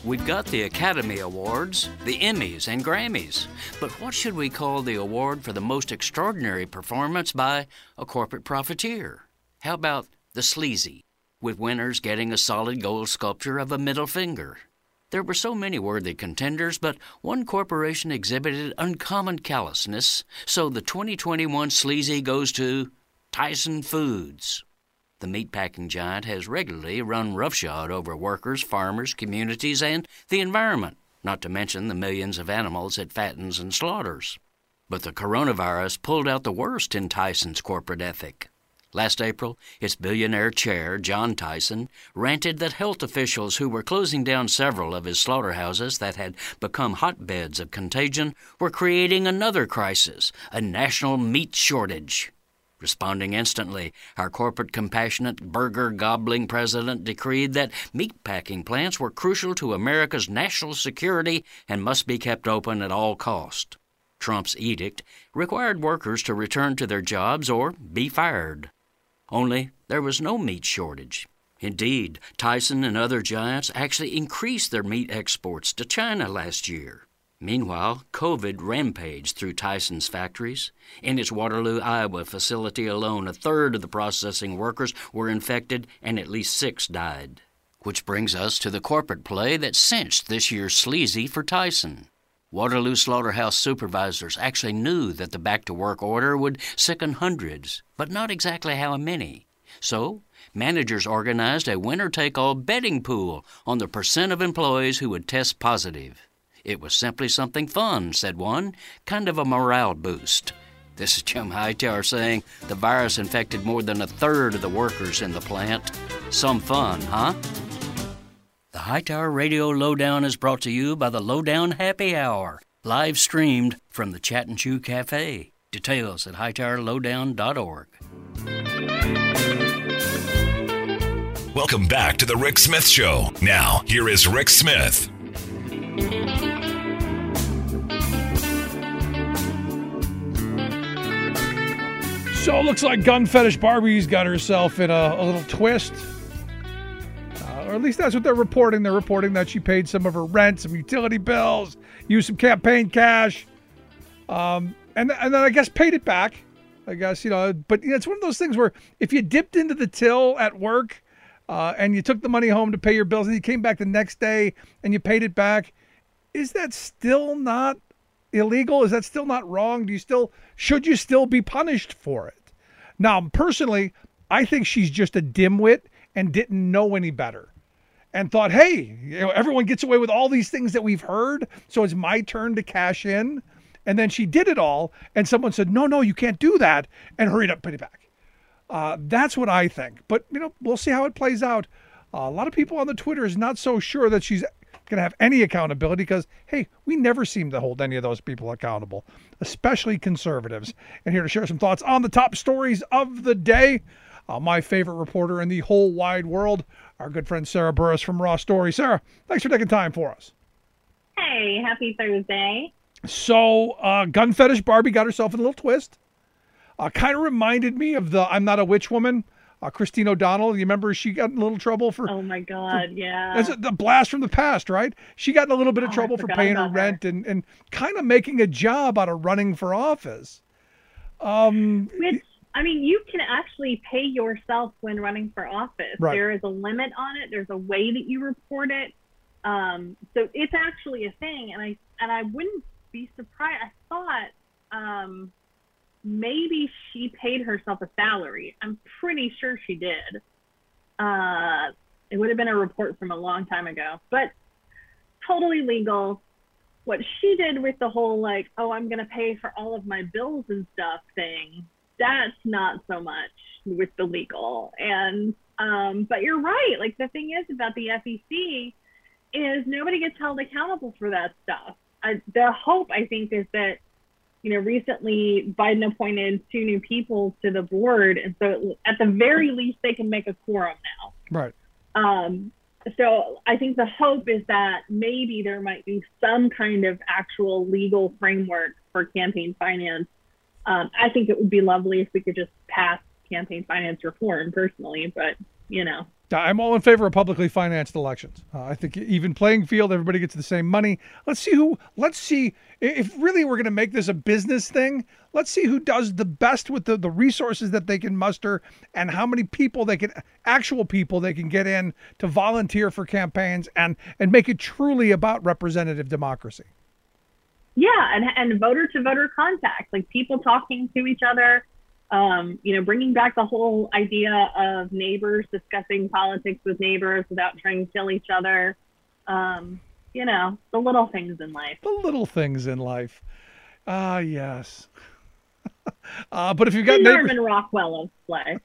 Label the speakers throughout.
Speaker 1: We've got the Academy Awards, the Emmys, and Grammys. But what should we call the award for the most extraordinary performance by a corporate profiteer? How about the Sleazy, with winners getting a solid gold sculpture of a middle finger? There were so many worthy contenders, but one corporation exhibited uncommon callousness, so the 2021 Sleazy goes to Tyson Foods. The meatpacking giant has regularly run roughshod over workers, farmers, communities, and the environment, not to mention the millions of animals it fattens and slaughters. But the coronavirus pulled out the worst in Tyson's corporate ethic. Last April, its billionaire chair, John Tyson, ranted that health officials who were closing down several of his slaughterhouses that had become hotbeds of contagion were creating another crisis, a national meat shortage. Responding instantly, our corporate compassionate, burger-gobbling president decreed that meatpacking plants were crucial to America's national security and must be kept open at all cost. Trump's edict required workers to return to their jobs or be fired. Only there was no meat shortage. Indeed, Tyson and other giants actually increased their meat exports to China last year. Meanwhile, COVID rampaged through Tyson's factories. In its Waterloo, Iowa facility alone, a third of the processing workers were infected and at least 6 died. Which brings us to the corporate play that cinched this year's Sleazy for Tyson. Waterloo slaughterhouse supervisors actually knew that the back-to-work order would sicken hundreds, but not exactly how many. So, managers organized a winner-take-all betting pool on the percent of employees who would test positive. It was simply something fun, said one, kind of a morale boost. This is Jim Hightower saying the virus infected more than a third of the workers in the plant. Some fun, huh? The Hightower Radio Lowdown is brought to you by the Lowdown Happy Hour, live streamed from the Chat and Chew Cafe. Details at hightowerlowdown.org.
Speaker 2: Welcome back to the Rick Smith Show. Now, here is Rick Smith.
Speaker 3: So it looks like Gun Fetish Barbie's got herself in a little twist. Or at least that's what they're reporting. They're reporting that she paid some of her rent, some utility bills, used some campaign cash, and then I guess paid it back. I guess, but it's one of those things where if you dipped into the till at work and you took the money home to pay your bills and you came back the next day and you paid it back, is that still not illegal? Is that still not wrong? Should you still be punished for it? Now, personally, I think she's just a dimwit and didn't know any better. And thought, hey, everyone gets away with all these things that we've heard, so it's my turn to cash in. And then she did it all, and someone said, no, you can't do that, and hurried up, put it back. That's what I think. But, we'll see how it plays out. A lot of people on the Twitter is not so sure that she's going to have any accountability because, hey, we never seem to hold any of those people accountable, especially conservatives. And here to share some thoughts on the top stories of the day, my favorite reporter in the whole wide world, our good friend Sarah Burris from Raw Story. Sarah, thanks for taking time for us.
Speaker 4: Hey, happy Thursday.
Speaker 3: So, Gun Fetish Barbie got herself in a little twist. Kind of reminded me of the I'm Not a Witch Woman, Christine O'Donnell. You remember she got in a little trouble for...
Speaker 4: Oh, my God, yeah.
Speaker 3: That's the blast from the past, right? She got in a little bit of trouble for paying her rent and kind of making a job out of running for office.
Speaker 4: You can actually pay yourself when running for office.
Speaker 3: Right.
Speaker 4: There is a limit on it. There's a way that you report it. So it's actually a thing. And I wouldn't be surprised. I thought maybe she paid herself a salary. I'm pretty sure she did. It would have been a report from a long time ago, but totally legal. What she did with the whole I'm going to pay for all of my bills and stuff thing, that's not so much with the legal. And but you're right. The thing is about the FEC is nobody gets held accountable for that stuff. The hope, I think, is that recently Biden appointed 2 new people to the board, and so at the very least they can make a quorum now.
Speaker 3: Right.
Speaker 4: So I think the hope is that maybe there might be some kind of actual legal framework for campaign finance. I think it would be lovely if we could just pass campaign finance reform personally, but
Speaker 3: I'm all in favor of publicly financed elections. I think even playing field, everybody gets the same money. Let's see if really we're going to make this a business thing. Let's see who does the best with the resources that they can muster and how many people actual people they can get in to volunteer for campaigns and make it truly about representative democracy.
Speaker 4: Yeah, and voter to voter contact, like people talking to each other. Bringing back the whole idea of neighbors discussing politics with neighbors without trying to kill each other. The little things in life.
Speaker 3: The little things in life. Ah, yes. But if you've got
Speaker 4: the
Speaker 3: neighbors,
Speaker 4: Norman Rockwell of play.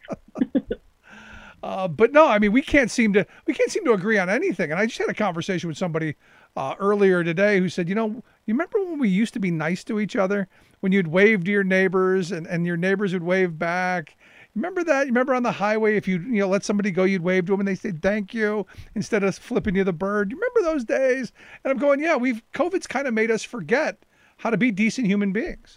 Speaker 3: But no, I mean, we can't seem to agree on anything. And I just had a conversation with somebody earlier today who said, you remember when we used to be nice to each other? When you'd wave to your neighbors and your neighbors would wave back. Remember that? You remember on the highway, if you let somebody go, you'd wave to them and they said thank you instead of flipping you the bird. You remember those days? And I'm going, yeah, COVID's kind of made us forget how to be decent human beings.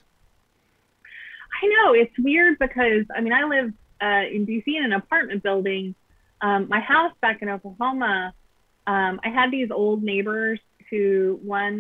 Speaker 4: I know, it's weird because I live in DC in an apartment building. My house back in Oklahoma, I had these old neighbors who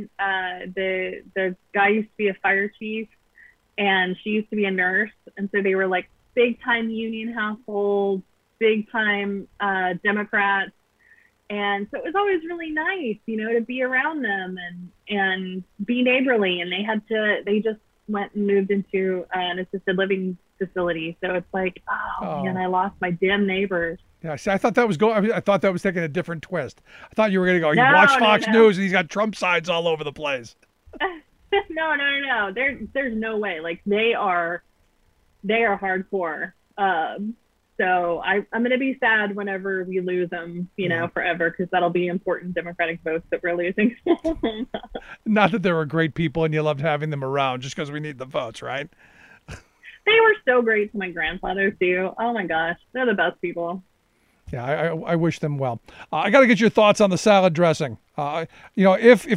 Speaker 4: the guy used to be a fire chief and she used to be a nurse. And so they were like big time union households, big time Democrats. And so it was always really nice, to be around them and be neighborly. And they just went and moved into an assisted living facility. So it's like, oh. Man, I lost my damn neighbors.
Speaker 3: Yeah, see, I thought that was taking a different twist. I thought you were going to go, you watch Fox News and he's got Trump signs all over the place.
Speaker 4: No. There's no way. Like they are hardcore. So I'm going to be sad whenever we lose them, forever, because that'll be important Democratic votes that we're losing.
Speaker 3: Not that they were great people and you loved having them around just because we need the votes, right?
Speaker 4: They were so great to my grandfather too. Oh my gosh, they're the best people.
Speaker 3: Yeah, I wish them well. I got to get your thoughts on the salad dressing. If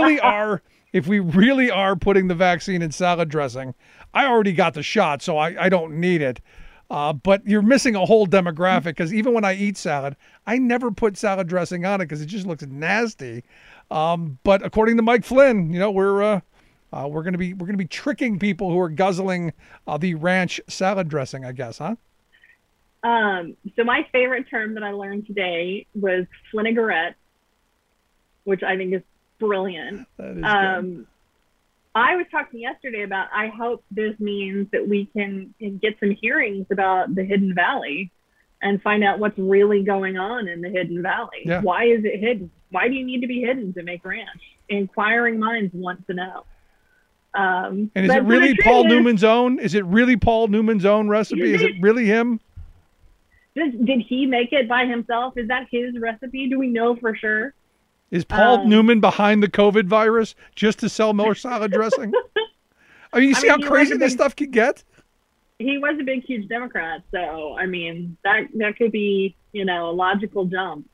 Speaker 3: we really are putting the vaccine in salad dressing, I already got the shot, so I don't need it. But you're missing a whole demographic because even when I eat salad, I never put salad dressing on it because it just looks nasty. But according to Mike Flynn, we're going to be tricking people who are guzzling the ranch salad dressing, I guess, huh?
Speaker 4: So my favorite term that I learned today was flinaigrette, which I think is brilliant.
Speaker 3: That is good.
Speaker 4: I was talking yesterday about, I hope this means that we can get some hearings about the Hidden Valley and find out what's really going on in the Hidden Valley.
Speaker 3: Yeah.
Speaker 4: Why is it hidden? Why do you need to be hidden to make ranch? Inquiring minds want to know.
Speaker 3: And is it really Paul Newman's own? Is it really Paul Newman's own recipe? Is it really him?
Speaker 4: Did he make it by himself? Is that his recipe? Do we know for sure?
Speaker 3: Is Paul Newman behind the COVID virus just to sell more salad dressing? You see how crazy this stuff can get?
Speaker 4: He was a big, huge Democrat. So, that could be, a logical jump.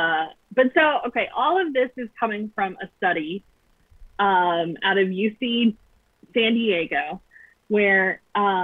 Speaker 4: Okay, all of this is coming from a study out of UC San Diego, where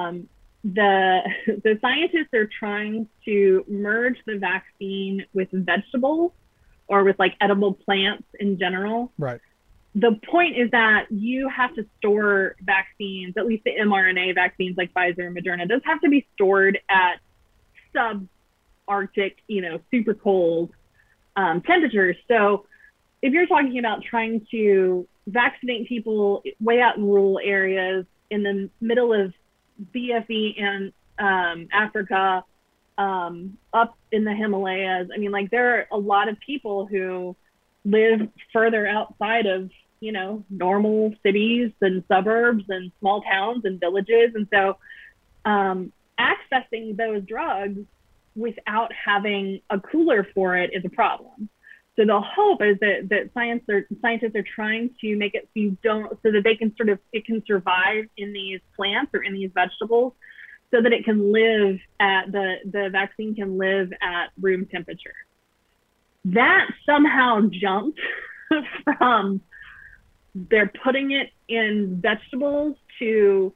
Speaker 4: the scientists are trying to merge the vaccine with vegetables or with like edible plants in general.
Speaker 3: Right.
Speaker 4: The point is that you have to store vaccines, at least the mRNA vaccines like Pfizer and Moderna, those have to be stored at subarctic, super cold temperatures. So if you're talking about trying to vaccinate people way out in rural areas in the middle of BFE and Africa, up in the Himalayas, there are a lot of people who live further outside of, normal cities and suburbs and small towns and villages. And so accessing those drugs without having a cooler for it is a problem. So the hope is that scientists are trying to make it so that it can survive in these plants or in these vegetables, so that it can live the vaccine can live at room temperature. That somehow jumped from they're putting it in vegetables to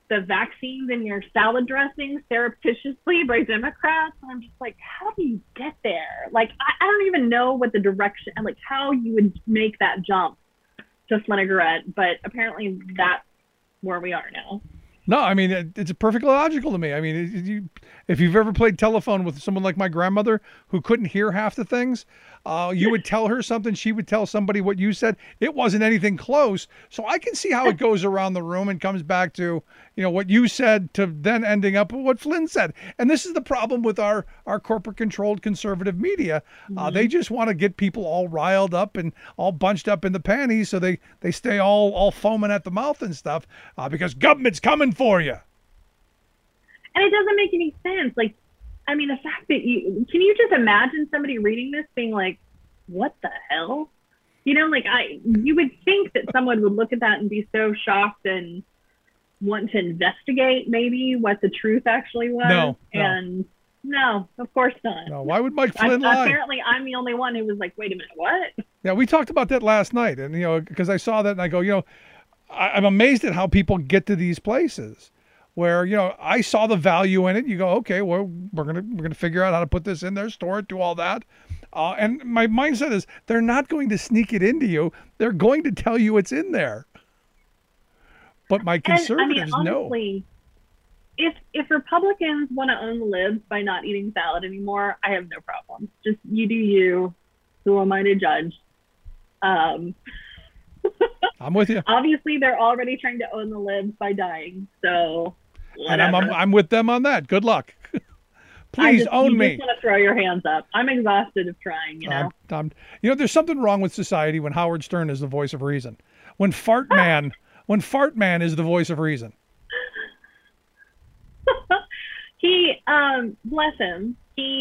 Speaker 4: the vaccines in your salad dressing surreptitiously by Democrats. And I'm just like, how do you get there? Like, I don't even know what the direction, like how you would make that jump to Flinigreette, but apparently that's where we are now.
Speaker 3: No, I mean, it's perfectly logical to me. I mean, if you've ever played telephone with someone like my grandmother who couldn't hear half the things, you would tell her something, she would tell somebody what you said. It wasn't anything close. So I can see how it goes around the room and comes back to, what you said to then ending up with what Flynn said. And this is the problem with our corporate-controlled conservative media. They just want to get people all riled up and all bunched up in the panties so they stay all foaming at the mouth and stuff because government's coming for you.
Speaker 4: And it doesn't make any sense. Like, I mean, the fact that can you just imagine somebody reading this being like, what the hell? You would think that someone would look at that and be so shocked and want to investigate maybe what the truth actually was.
Speaker 3: No.
Speaker 4: And no, of course not.
Speaker 3: No, why would Mike Flynn lie?
Speaker 4: Apparently, I'm the only one who was like, wait a minute, what?
Speaker 3: Yeah, we talked about that last night. And, because I saw that and I go, I'm amazed at how people get to these places where, I saw the value in it. You go, okay, well, we're gonna figure out how to put this in there, store it, do all that. And my mindset is they're not going to sneak it into you. They're going to tell you it's in there. But my conservatives
Speaker 4: honestly, know. If Republicans want to own the libs by not eating salad anymore, I have no problem. Just you do you. Who am I to judge?
Speaker 3: I'm with you.
Speaker 4: Obviously, they're already trying to own the libs by dying. So,
Speaker 3: whatever. And I'm with them on that. Good luck. Please own me.
Speaker 4: You just want to throw your hands up. I'm exhausted of trying.
Speaker 3: There's something wrong with society when Howard Stern is the voice of reason. When Fart Man is the voice of reason.
Speaker 4: He, bless him.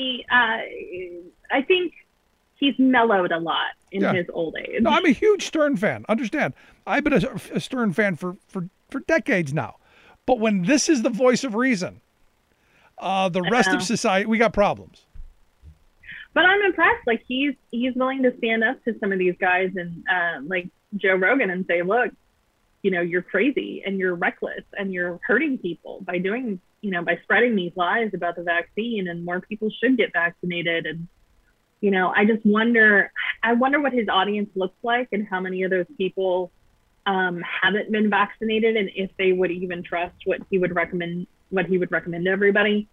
Speaker 4: I think he's mellowed a lot in his old age.
Speaker 3: No, I'm a huge Stern fan. Understand? I've been a Stern fan for decades now. But when this is the voice of reason, the rest of society, we got problems.
Speaker 4: But I'm impressed. Like he's willing to stand up to some of these guys and like Joe Rogan and say, look, you're crazy and you're reckless and you're hurting people by doing, by spreading these lies about the vaccine, and more people should get vaccinated. And, I just wonder what his audience looks like and how many of those people haven't been vaccinated, and if they would even trust what he would recommend to everybody.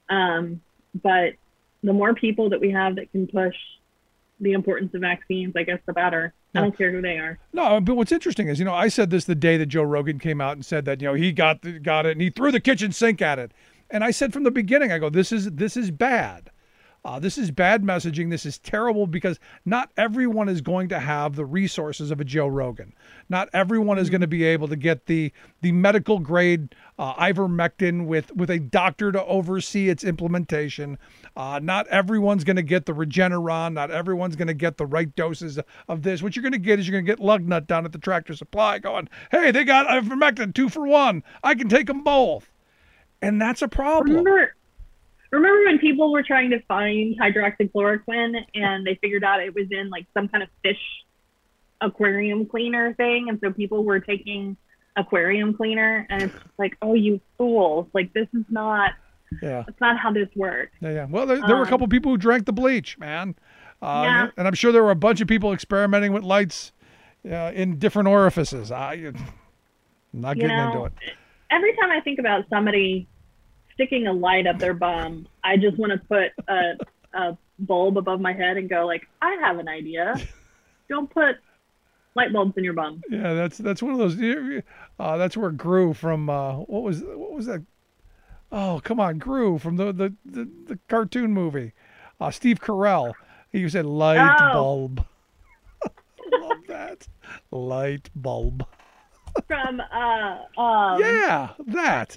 Speaker 4: But the more people that we have that can push the importance of vaccines, I guess the better. I don't care who they are. No,
Speaker 3: but what's interesting is, I said this the day that Joe Rogan came out and said that, he got it and he threw the kitchen sink at it. And I said from the beginning, I go, this is bad. This is bad messaging. This is terrible because not everyone is going to have the resources of a Joe Rogan. Not everyone is going to be able to get the medical grade ivermectin with a doctor to oversee its implementation. Not everyone's going to get the Regeneron. Not everyone's going to get the right doses of this. What you're going to get is you're going to get Lugnut down at the Tractor Supply going, hey, they got ivermectin 2 for 1. I can take them both. And that's a problem.
Speaker 4: Remember when people were trying to find hydroxychloroquine and they figured out it was in like some kind of fish aquarium cleaner thing, and so people were taking aquarium cleaner, and it's just like, oh, you fools! Like this is not. Yeah. That's not how this works.
Speaker 3: Yeah. Well, there were a couple people who drank the bleach, man. And I'm sure there were a bunch of people experimenting with lights in different orifices. I'm not getting into it.
Speaker 4: Every time I think about somebody sticking a light up their bum, I just want to put a bulb above my head and go like, I have an idea. Don't put light bulbs in your bum.
Speaker 3: Yeah, that's one of those. That's where Gru from what was that? Oh, come on, Gru from the cartoon movie. Steve Carell. He said light bulb. I love that. Light bulb.
Speaker 4: From
Speaker 3: yeah, that.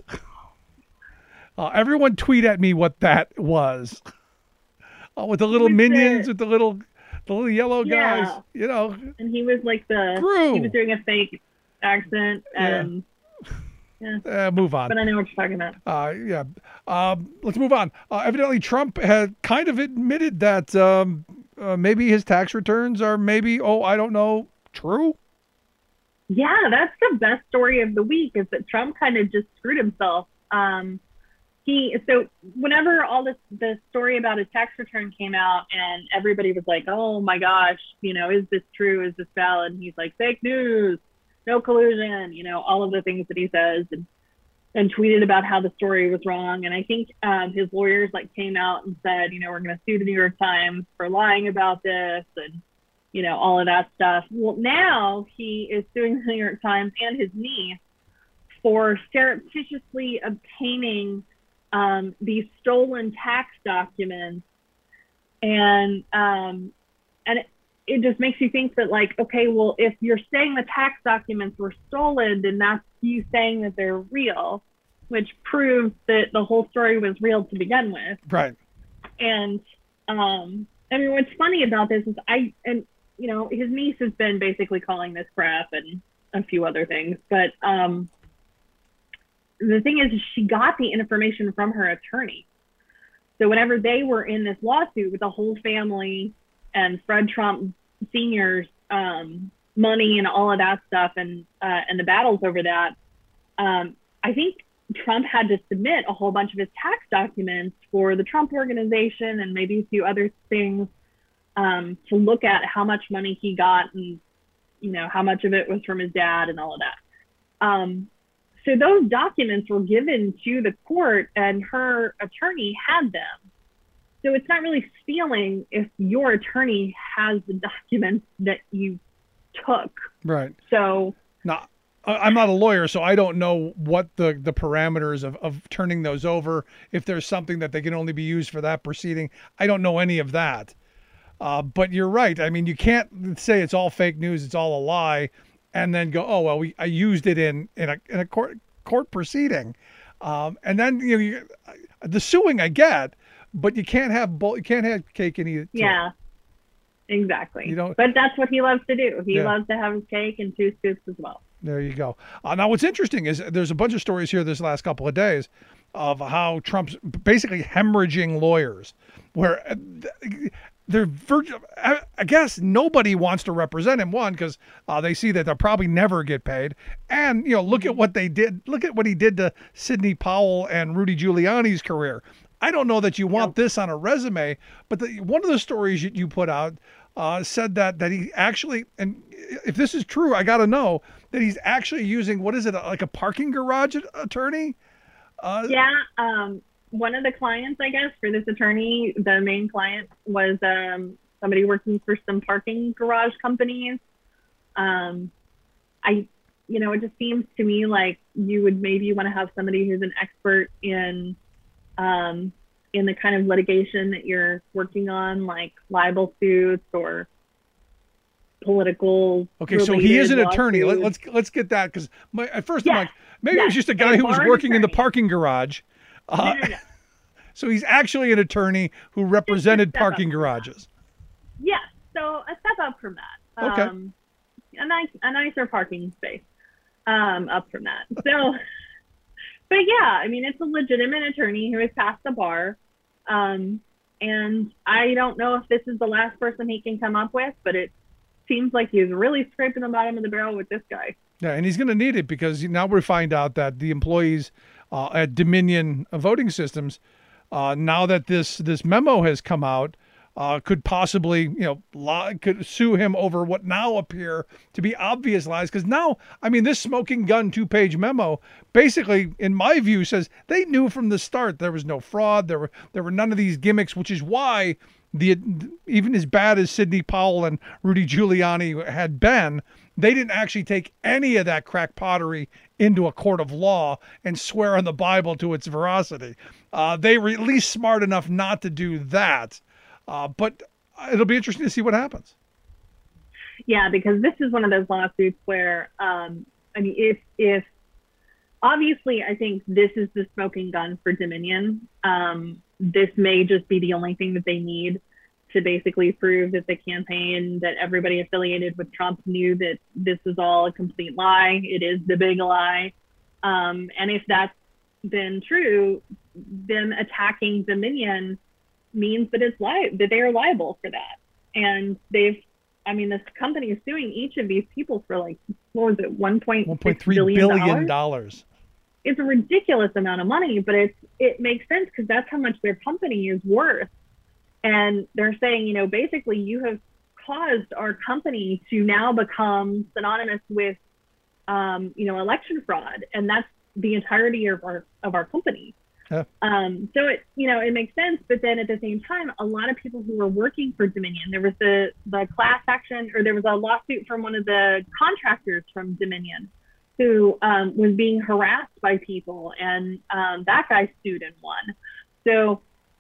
Speaker 3: Everyone tweet at me what that was. With the little minions, with the little yellow guys,
Speaker 4: And he was like
Speaker 3: Gru.
Speaker 4: He was doing a fake accent and
Speaker 3: move on.
Speaker 4: But I know what you're talking about.
Speaker 3: Let's move on. Evidently, Trump had kind of admitted that maybe his tax returns are I don't know, true.
Speaker 4: Yeah, that's the best story of the week is that Trump kind of just screwed himself. So whenever all the story about his tax return came out and everybody was like, oh my gosh, is this true? Is this valid? And he's like, fake news, no collusion, all of the things that he says and tweeted about how the story was wrong. And I think his lawyers came out and said, we're going to sue the New York Times for lying about this and, all of that stuff. Well, now he is suing the New York Times and his niece for surreptitiously obtaining these stolen tax documents. And it just makes you think that okay, well, if you're saying the tax documents were stolen, then that's you saying that they're real, which proves that the whole story was real to begin with.
Speaker 3: Right.
Speaker 4: And what's funny about this is his niece has been basically calling this crap and a few other things, but the thing is she got the information from her attorney. So whenever they were in this lawsuit with the whole family and Fred Trump Sr.'s money and all of that stuff and the battles over that, I think Trump had to submit a whole bunch of his tax documents for the Trump Organization and maybe a few other things to look at how much money he got and, how much of it was from his dad and all of that. So those documents were given to the court and her attorney had them. So it's not really stealing if your attorney has the documents that you took.
Speaker 3: Right.
Speaker 4: So
Speaker 3: now, I'm not a lawyer, so I don't know what the parameters of turning those over, if there's something that they can only be used for that proceeding. I don't know any of that. But you're right. I mean, you can't say it's all fake news, it's all a lie, and then go, oh, well, I used it in a court proceeding. And then, the suing I get, but you can't have cake and eat it too.
Speaker 4: Yeah, exactly. But that's what he loves to do. He loves to have his cake and two scoops as well.
Speaker 3: There you go. Now, what's interesting is there's a bunch of stories here this last couple of days of how Trump's basically hemorrhaging lawyers, where they're I guess nobody wants to represent him. One, because they see that they'll probably never get paid, and look at what they did. Look at what he did to Sidney Powell and Rudy Giuliani's career. I don't know that you want this on a resume, but one of the stories you put out said that he actually, and if this is true, I got to know that he's actually using, what is it, like a parking garage attorney?
Speaker 4: One of the clients, I guess, for this attorney, the main client was somebody working for some parking garage companies. It just seems to me like you would maybe want to have somebody who's an expert in the kind of litigation that you're working on, like libel suits or political.
Speaker 3: Okay, so he is an attorney. Let's get that, because at first I'm like, maybe it was just a guy who was working in the parking garage.
Speaker 4: No.
Speaker 3: So he's actually an attorney who represented parking garages.
Speaker 4: Yes, so a step up from that.
Speaker 3: Okay.
Speaker 4: A nicer parking space up from that. So, but yeah, I mean, it's a legitimate attorney who has passed the bar. And I don't know if this is the last person he can come up with, but it seems like he's really scraping the bottom of the barrel with this guy.
Speaker 3: Yeah, and he's going to need it, because now we find out that the employees at Dominion Voting Systems, now that this memo has come out, could possibly, could sue him over what now appear to be obvious lies. Because now, I mean, this smoking gun 2-page memo basically, in my view, says they knew from the start there was no fraud. There were none of these gimmicks, which is why even as bad as Sidney Powell and Rudy Giuliani had been, they didn't actually take any of that crack pottery into a court of law and swear on the Bible to its veracity. They were at least smart enough not to do that. But it'll be interesting to see what happens.
Speaker 4: Yeah, because this is one of those lawsuits where, if obviously I think this is the smoking gun for Dominion. This may just be the only thing that they need to basically prove that the campaign, that everybody affiliated with Trump knew that this was all a complete lie. It is the big lie. And if that's been true, them attacking Dominion means that that they are liable for that. And they've I mean, this company is suing each of these people for like, what was it,
Speaker 3: $1.3 billion.
Speaker 4: It's a ridiculous amount of money, but it makes sense because that's how much their company is worth. And they're saying, basically you have caused our company to now become synonymous with, election fraud. And that's the entirety of our company.
Speaker 3: Yeah.
Speaker 4: So it makes sense. But then at the same time, a lot of people who were working for Dominion, there was the class action, or there was a lawsuit from one of the contractors from Dominion who was being harassed by people, and that guy sued and won. So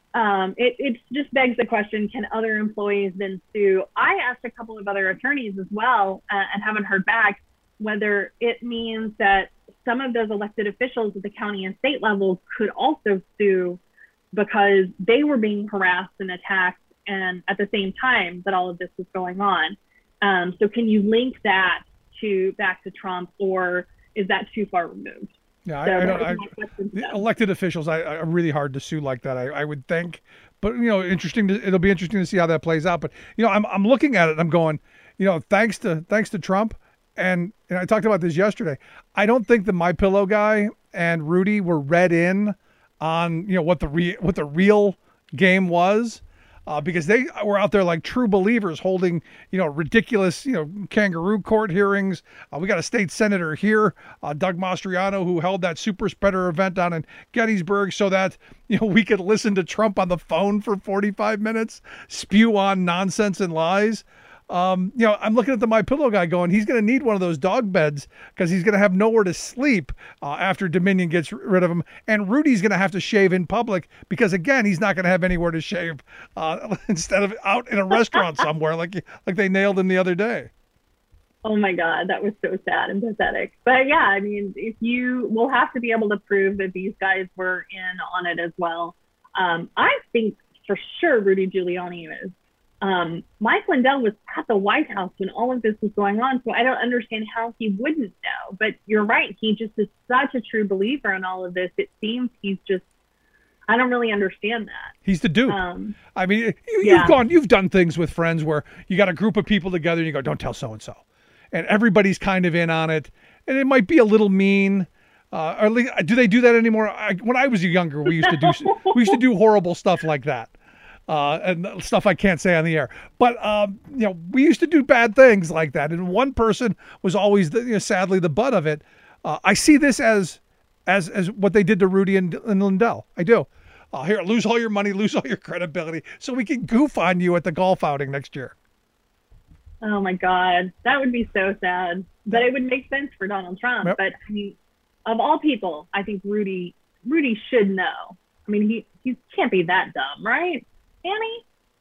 Speaker 4: it just begs the question, can other employees then sue? I asked a couple of other attorneys as well and haven't heard back whether it means that some of those elected officials at the county and state levels could also sue because they were being harassed and attacked and at the same time that all of this was going on. So can you link that back to Trump, or is that too far removed?
Speaker 3: Yeah,
Speaker 4: so
Speaker 3: the elected officials are really hard to sue like that, I would think. But, it'll be interesting to see how that plays out. But, I'm looking at it and I'm going, thanks to Trump. And I talked about this yesterday. I don't think the MyPillow guy and Rudy were read in on, what the real game was. Because they were out there like true believers holding, ridiculous, kangaroo court hearings. We got a state senator here, Doug Mastriano, who held that super spreader event down in Gettysburg so that, we could listen to Trump on the phone for 45 minutes, spew on nonsense and lies. I'm looking at the MyPillow guy going, he's going to need one of those dog beds because he's going to have nowhere to sleep after Dominion gets rid of him. And Rudy's going to have to shave in public because, again, he's not going to have anywhere to shave instead of out in a restaurant somewhere like they nailed him the other day.
Speaker 4: Oh, my God. That was so sad and pathetic. But, yeah, I mean, we'll have to be able to prove that these guys were in on it as well. I think for sure Rudy Giuliani is. Mike Lindell was at the White House when all of this was going on, so I don't understand how he wouldn't know. But you're right, he just is such a true believer in all of this. It seems I don't really understand that.
Speaker 3: He's the dude. I mean, you've done things with friends where you got a group of people together and you go, don't tell so-and-so. And everybody's kind of in on it. And it might be a little mean. Or at least, do they do that anymore? When I was younger, we used to do horrible stuff like that. And stuff I can't say on the air, but we used to do bad things like that, and one person was always, sadly, the butt of it. I see this as what they did to Rudy and Lindell. I do. Here, lose all your money, lose all your credibility, so we can goof on you at the golf outing next year.
Speaker 4: Oh my God, that would be so sad, but it would make sense for Donald Trump. Yep. But I mean, of all people, I think Rudy should know. I mean, he can't be that dumb, right? Annie?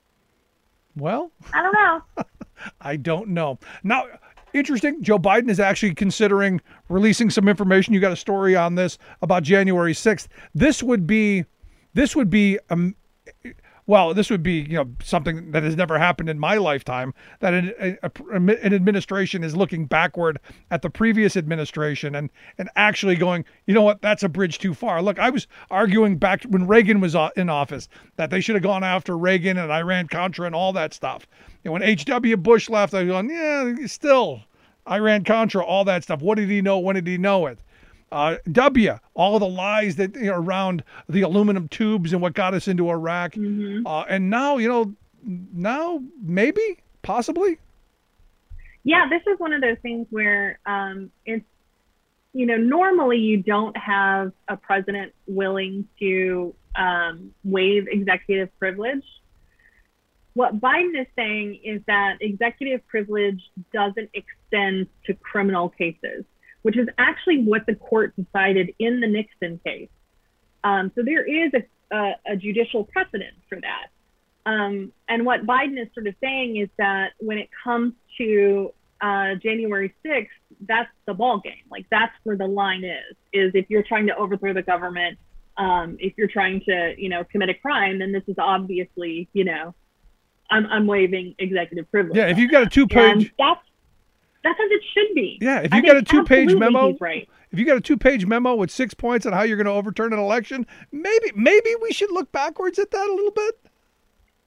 Speaker 3: Well,
Speaker 4: I don't know.
Speaker 3: I don't know. Now, interesting, Joe Biden is actually considering releasing some information. You got a story on this about January 6th. This would be something that has never happened in my lifetime, that an administration is looking backward at the previous administration and actually going, you know what, that's a bridge too far. Look, I was arguing back when Reagan was in office that they should have gone after Reagan and Iran-Contra and all that stuff. And when H.W. Bush left, I was going, yeah, still Iran-Contra, all that stuff. What did he know? When did he know it? All the lies that around the aluminum tubes and what got us into Iraq. Mm-hmm. And now maybe, possibly.
Speaker 4: Yeah, this is one of those things where it's, normally you don't have a president willing to waive executive privilege. What Biden is saying is that executive privilege doesn't extend to criminal cases, which is actually what the court decided in the Nixon case. So there is a judicial precedent for that. And what Biden is sort of saying is that when it comes to January 6th, that's the ball game. Like, that's where the line is if you're trying to overthrow the government, if you're trying to, commit a crime, then this is obviously, I'm waiving executive privilege.
Speaker 3: Yeah, if you got a 2-page...
Speaker 4: That's as it should be.
Speaker 3: Yeah, if you got a 2-page memo,
Speaker 4: right.
Speaker 3: If you got a 2-page memo with 6 points on how you're going to overturn an election, maybe we should look backwards at that a little bit.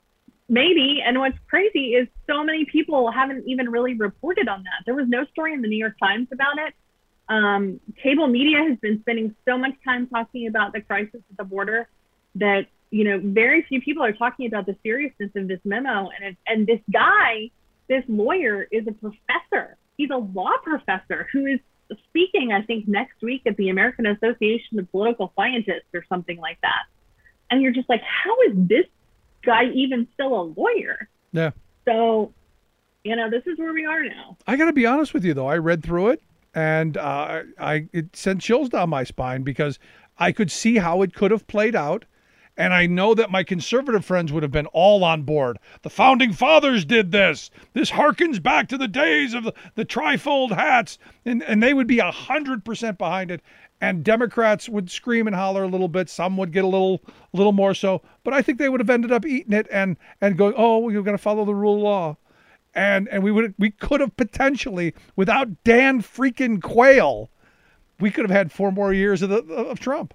Speaker 4: Maybe. And what's crazy is so many people haven't even really reported on that. There was no story in the New York Times about it. Cable media has been spending so much time talking about the crisis at the border that, very few people are talking about the seriousness of this memo. And this guy, this lawyer, is a professor. He's a law professor who is speaking, I think, next week at the American Association of Political Scientists or something like that. And you're just like, how is this guy even still a lawyer?
Speaker 3: Yeah.
Speaker 4: So, this is where we are now.
Speaker 3: I got to be honest with you, though. I read through it, and it sent chills down my spine because I could see how it could have played out. And I know that my conservative friends would have been all on board. The founding fathers did this. This harkens back to the days of the trifold hats. And they would be 100% behind it. And Democrats would scream and holler a little bit. Some would get a little more so. But I think they would have ended up eating it and going, oh, we're going to follow the rule of law. And we could have potentially, without Dan freaking Quayle, we could have had 4 more years of Trump.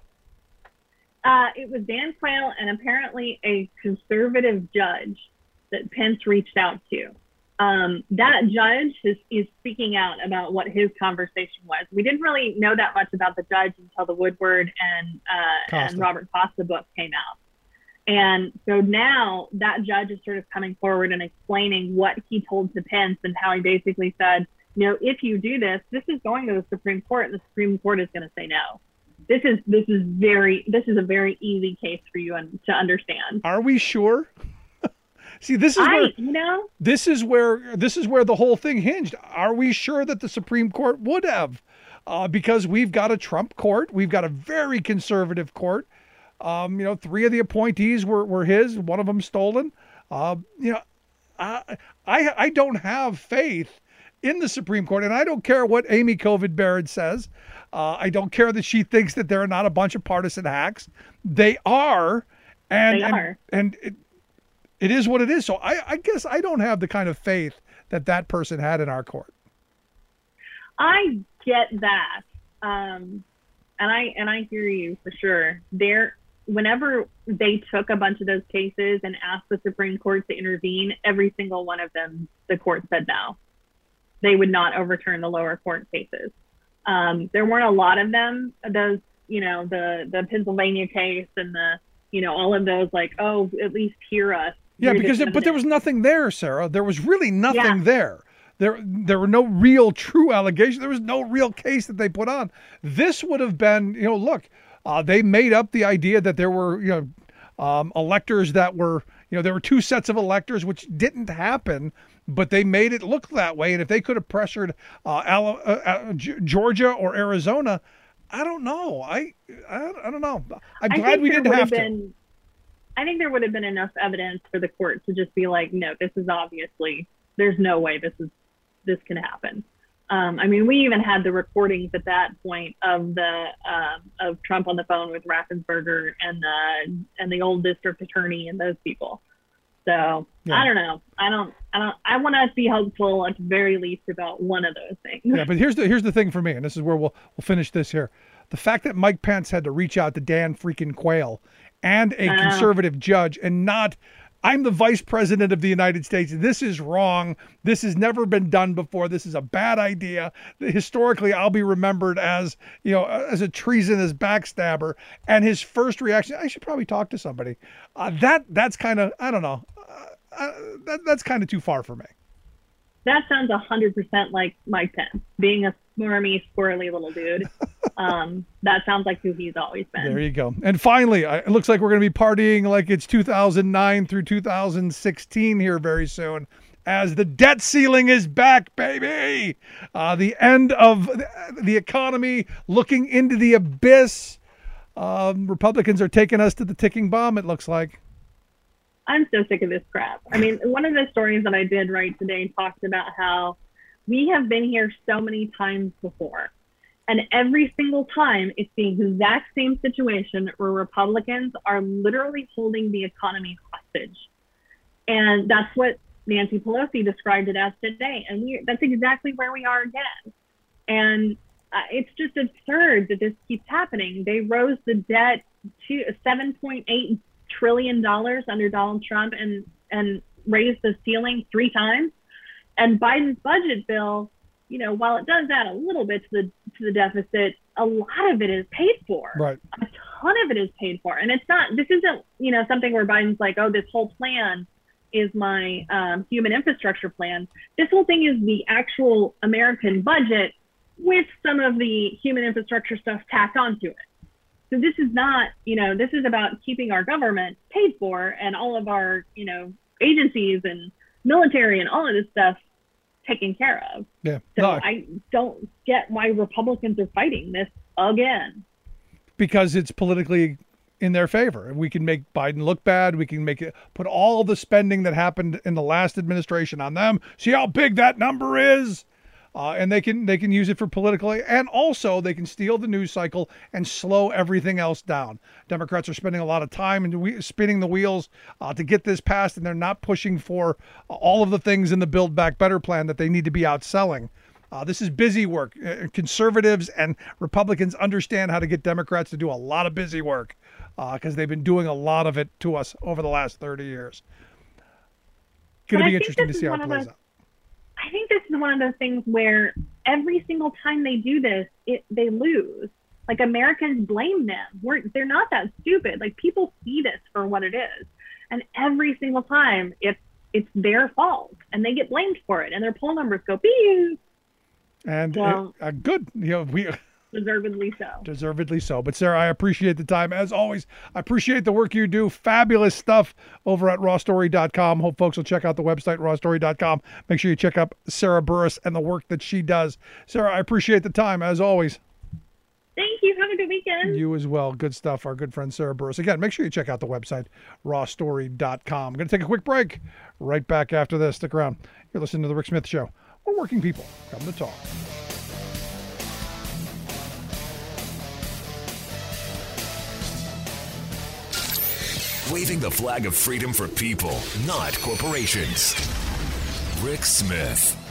Speaker 4: It was Dan Quayle and apparently a conservative judge that Pence reached out to. That judge is speaking out about what his conversation was. We didn't really know that much about the judge until the Woodward and Robert Costa book came out. And so now that judge is sort of coming forward and explaining what he told to Pence and how he basically said, if you do this, this is going to the Supreme Court and the Supreme Court is going to say no. This is a very easy case for you to understand.
Speaker 3: Are we sure? See, this is where the whole thing hinged. Are we sure that the Supreme Court would have? Because we've got a Trump court, we've got a very conservative court. 3 of the appointees were his. One of them stolen. I don't have faith in the Supreme Court, and I don't care what Amy Covid Barrett says. I don't care that she thinks that they're not a bunch of partisan hacks. They are, and it is what it is. So I guess I don't have the kind of faith that person had in our court.
Speaker 4: I get that, and I hear you for sure. Whenever they took a bunch of those cases and asked the Supreme Court to intervene, every single one of them, the court said no. They would not overturn the lower court cases. There weren't a lot of them, those, the Pennsylvania case and all of those, like, oh, at least hear us.
Speaker 3: Yeah, but there was nothing there, Sarah. There was really nothing there. There were no real true allegations. There was no real case that they put on. This would have been, look, they made up the idea that there were, electors that were, there were 2 sets of electors, which didn't happen, but they made it look that way. And if they could have pressured Georgia or Arizona, I don't know. I don't know. I'm glad we didn't have to.
Speaker 4: I think there would have been enough evidence for the court to just be like, no, this is obviously, there's no way this can happen. We even had the recordings at that point of of Trump on the phone with Raffensperger and the old district attorney and those people. So yeah. I don't know. I want to be hopeful at the very least about one of those things.
Speaker 3: Yeah, but here's the thing for me, and this is where we'll finish this here. The fact that Mike Pence had to reach out to Dan freaking Quayle and a conservative judge and not, I'm the vice president of the United States. This is wrong. This has never been done before. This is a bad idea. Historically, I'll be remembered as a treasonous backstabber. And his first reaction, I should probably talk to somebody. That's kind of, I don't know. That's kind of too far for me.
Speaker 4: That sounds 100% like Mike Pence, being a squirmy, squirrely little dude. That sounds like who he's always been.
Speaker 3: There you go. And finally, it looks like we're going to be partying like it's 2009 through 2016 here very soon, as the debt ceiling is back, baby. The end of the economy, looking into the abyss. Republicans are taking us to the ticking bomb, it looks like.
Speaker 4: I'm so sick of this crap. One of the stories that I did write today talked about how we have been here so many times before. And every single time, it's the exact same situation where Republicans are literally holding the economy hostage. And that's what Nancy Pelosi described it as today. And that's exactly where we are again. And it's just absurd that this keeps happening. They rose the debt to $7.8 trillion under Donald Trump. And and raised the ceiling 3 times. And Biden's budget bill, you know, while it does add a little bit to the deficit, a lot of it is paid for.
Speaker 3: Right.
Speaker 4: A ton of it is paid for. And this isn't, you know, something where Biden's like, oh, this whole plan is my human infrastructure plan. This whole thing is the actual American budget with some of the human infrastructure stuff tacked onto it. So this is not, you know, this is about keeping our government paid for and all of our, you know, agencies and military and all of this stuff taken care of.
Speaker 3: Yeah.
Speaker 4: So
Speaker 3: No.
Speaker 4: I don't get why Republicans are fighting this again.
Speaker 3: Because it's politically in their favor. We can make Biden look bad. We can put all the spending that happened in the last administration on them. See how big that number is. And they can use it for politically, and also they can steal the news cycle and slow everything else down. Democrats are spending a lot of time and spinning the wheels to get this passed, and they're not pushing for all of the things in the Build Back Better plan that they need to be out selling. This is busy work. Conservatives and Republicans understand how to get Democrats to do a lot of busy work because they've been doing a lot of it to us over the last 30 years. Going to be interesting to see how it plays out.
Speaker 4: I think this is one of those things where every single time they do this, they lose. Like, Americans blame them. They're not that stupid. Like, people see this for what it is. And every single time it's their fault and they get blamed for it and their poll numbers go beep.
Speaker 3: And good, you know, Deservedly so. But Sarah, I appreciate the time. As always, I appreciate the work you do. Fabulous stuff over at rawstory.com. Hope folks will check out the website, rawstory.com. Make sure you check out Sarah Burris and the work that she does. Sarah, I appreciate the time, as always.
Speaker 4: Thank you. Have a good weekend.
Speaker 3: You as well. Good stuff. Our good friend Sarah Burris. Again, make sure you check out the website, rawstory.com. I'm going to take a quick break. Right back after this. Stick around. You're listening to The Rick Smith Show, where working people come to talk.
Speaker 2: Waving the flag of freedom for people, not corporations. Rick Smith.